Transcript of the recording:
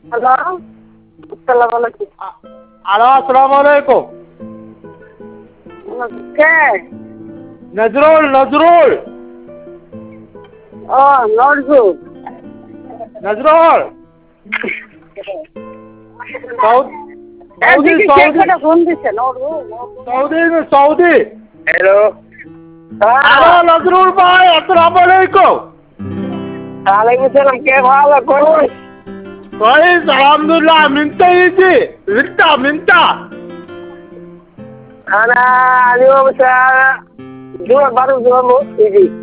Hello, আসসালামু আলাইকুম। Hello, আসসালামু আলাইকুম। কে? নজরুল, নজরুল, ও নজরুল। নজরুল। সৌদি, এদিকে কে সৌদি, করে ফোন দিছে? Nazrul, Nazrul. Saudi, Saudi. Hello. Hello, Nazrul ভাই, আসসালামু আলাইকুম। ওয়ালাইকুম সালাম, কে ভালো করুন? كويس الحمد لله. منتا يجي منتا أنا اليوم الساعة 2 بعد الظهر يجي.